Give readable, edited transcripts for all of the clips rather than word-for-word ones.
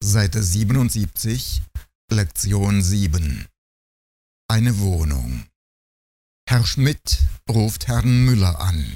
Seite 77, Lektion 7. Eine Wohnung. Herr Schmidt ruft Herrn Müller an.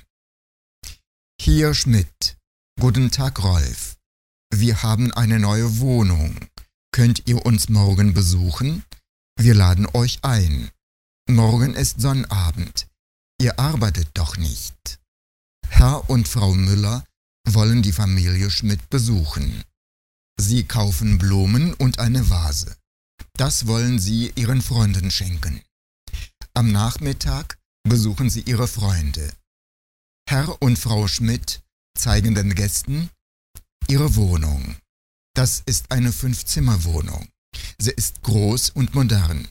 Hier Schmidt. Guten Tag, Rolf. Wir haben eine neue Wohnung. Könnt ihr uns morgen besuchen? Wir laden euch ein. Morgen ist Sonnabend. Ihr arbeitet doch nicht. Herr und Frau Müller wollen die Familie Schmidt besuchen. Sie kaufen Blumen und eine Vase. Das wollen sie ihren Freunden schenken. Am Nachmittag besuchen sie ihre Freunde. Herr und Frau Schmidt zeigen den Gästen ihre Wohnung. Das ist eine 5-Zimmer-Wohnung. Sie ist groß und modern.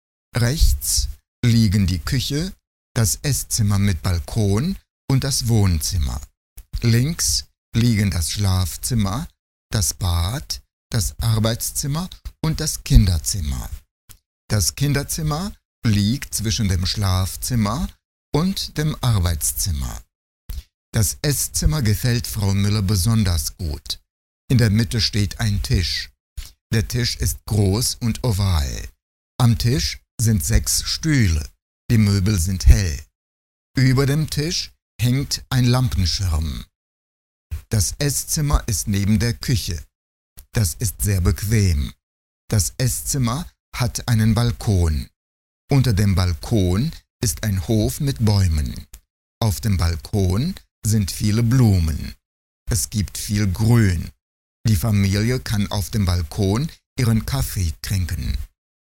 Rechts liegen die Küche, das Esszimmer mit Balkon und das Wohnzimmer. Links liegen das Schlafzimmer, das Bad, das Arbeitszimmer und das Kinderzimmer. Das Kinderzimmer liegt zwischen dem Schlafzimmer und dem Arbeitszimmer. Das Esszimmer gefällt Frau Müller besonders gut. In der Mitte steht ein Tisch. Der Tisch ist groß und oval. Am Tisch sind 6 Stühle. Die Möbel sind hell. Über dem Tisch hängt ein Lampenschirm. Das Esszimmer ist neben der Küche. Das ist sehr bequem. Das Esszimmer hat einen Balkon. Unter dem Balkon ist ein Hof mit Bäumen. Auf dem Balkon sind viele Blumen. Es gibt viel Grün. Die Familie kann auf dem Balkon ihren Kaffee trinken.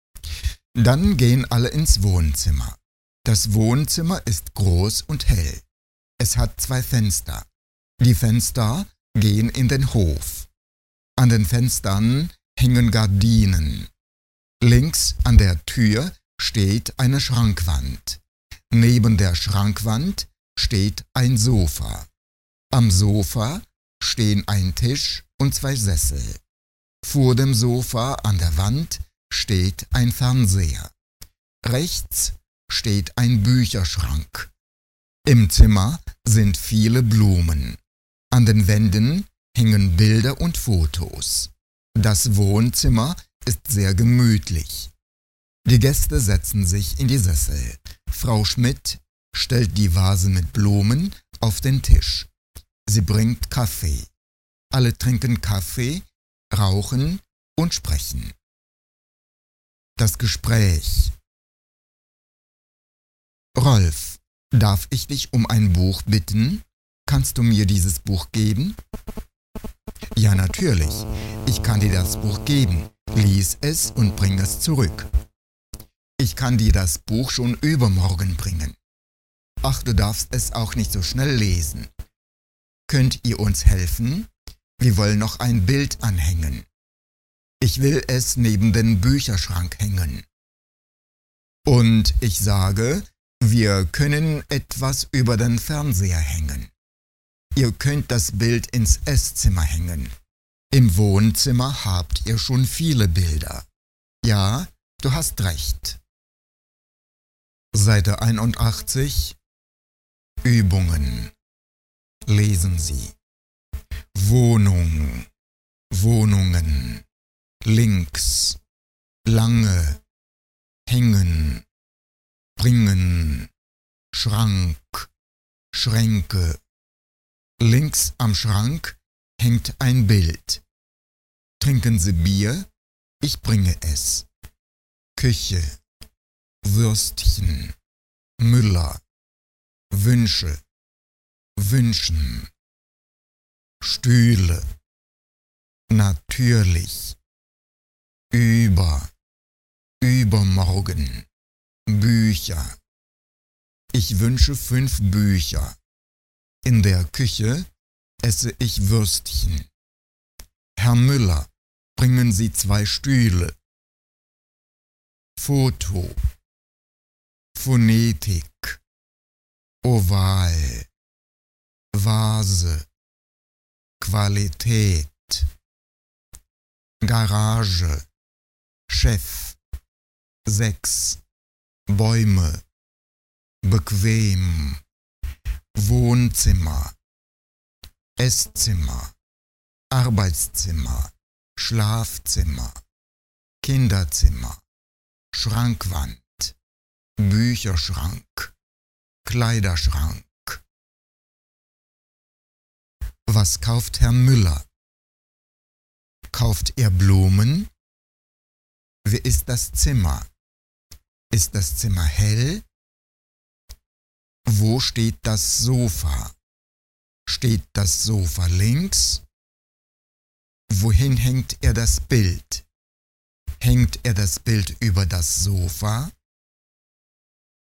Dann gehen alle ins Wohnzimmer. Das Wohnzimmer ist groß und hell. Es hat 2 Fenster. Die Fenster gehen in den Hof. An den Fenstern hängen Gardinen. Links an der Tür steht eine Schrankwand. Neben der Schrankwand steht ein Sofa. Am Sofa stehen ein Tisch und 2 Sessel. Vor dem Sofa an der Wand steht ein Fernseher. Rechts steht ein Bücherschrank. Im Zimmer sind viele Blumen. An den Wänden hängen Bilder und Fotos. Das Wohnzimmer ist sehr gemütlich. Die Gäste setzen sich in die Sessel. Frau Schmidt stellt die Vase mit Blumen auf den Tisch. Sie bringt Kaffee. Alle trinken Kaffee, rauchen und sprechen. Das Gespräch. Rolf, darf ich dich um ein Buch bitten? Kannst du mir dieses Buch geben? Ja, natürlich. Ich kann dir das Buch geben. Lies es und bring es zurück. Ich kann dir das Buch schon übermorgen bringen. Ach, du darfst es auch nicht so schnell lesen. Könnt ihr uns helfen? Wir wollen noch ein Bild anhängen. Ich will es neben den Bücherschrank hängen. Und ich sage, wir können etwas über den Fernseher hängen. Ihr könnt das Bild ins Esszimmer hängen. Im Wohnzimmer habt ihr schon viele Bilder. Ja, du hast recht. Seite 81. Übungen. Lesen Sie. Wohnung, Wohnungen, links, lange, hängen, bringen, Schrank, Schränke. Links am Schrank hängt ein Bild. Trinken Sie Bier? Ich bringe es. Küche, Würstchen, Müller, Wünsche, wünschen. Stühle, natürlich, übermorgen, Bücher. Ich wünsche 5 Bücher. In der Küche esse ich Würstchen. Herr Müller, bringen Sie 2 Stühle. Foto, Phonetik, Oval, Vase, Qualität, Garage, Chef, 6, Bäume, bequem, Wohnzimmer, Esszimmer, Arbeitszimmer, Schlafzimmer, Kinderzimmer, Schrankwand, Bücherschrank, Kleiderschrank. Was kauft Herr Müller? Kauft er Blumen? Wie ist das Zimmer? Ist das Zimmer hell? Wo steht das Sofa? Steht das Sofa links? Wohin hängt er das Bild? Hängt er das Bild über das Sofa?